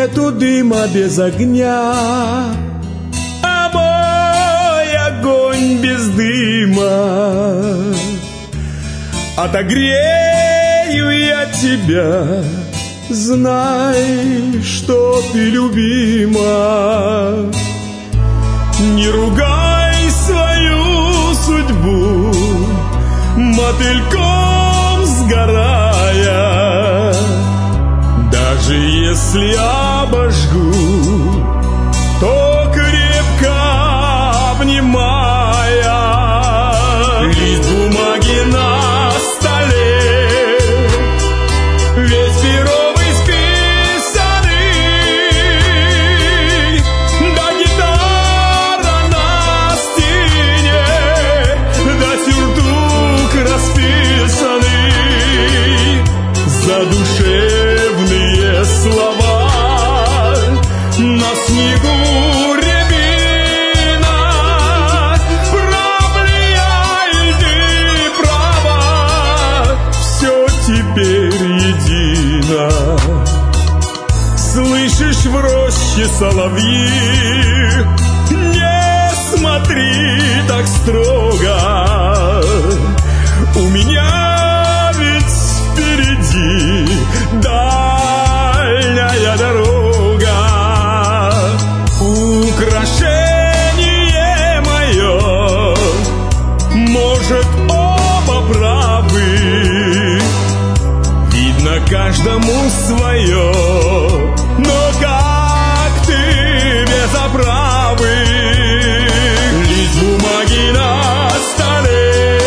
нету дыма без огня, а мой огонь без дыма. Отогрею я тебя, знай, что ты любима. Не ругай свою судьбу, мотыльком сгорая. Даже если обожгу, то крепко обнимая. Лист бумаги на столе, весь пером исписанный, да гитара на стене, да сюртук расписанный, задушевные слова на снегу рябина. Прав ли я или права, все теперь едино. Слышишь, в роще соловьи, не смотри так строго. У меня ведь впереди дальняя дорога. Украшение мое, может, оба правы, видно каждому свое, но как ты без оправы? Лист бумаги на столе,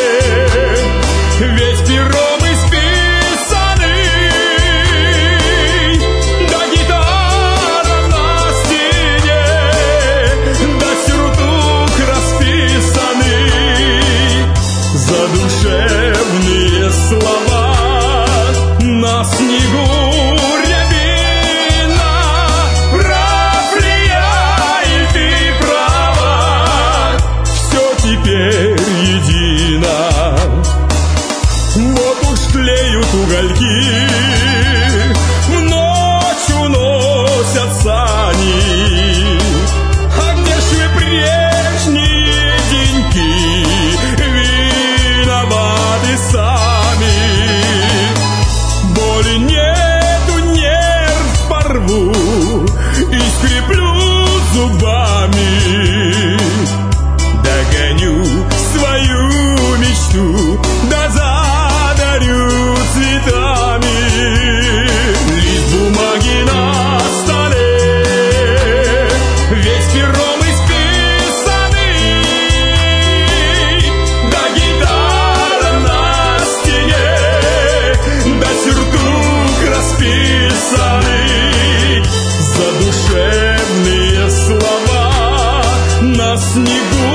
весь пером исписанный, да гитара на стене, да сюртук расписанный, задушевные слова на снегу рябина. Прав ли я и ты права, все теперь едино. Вот уж тлеют угольки, в ночь уносят сани. А где ж вы прежние деньки, виноваты сами. Боли нету, нерв порву и скреплю зубами. Догоню свою мечту, да задарю цветами. Лист бумаги на столе, весь пером исписанный, да гитара на стене, да сюртук расписанный, задушевные слова на снегу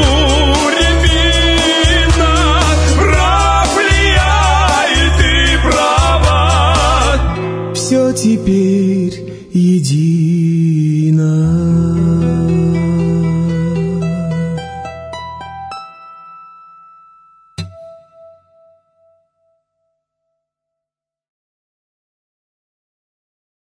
рябина. Прав ли я и ты права, все теперь едино.